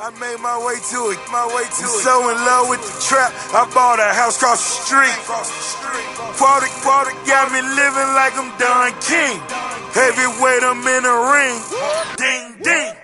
I made my way to it, So in love with the trap, I bought a house across the street. Quarter got me living like I'm Don King. Heavyweight, I'm in the ring. Ding, ding.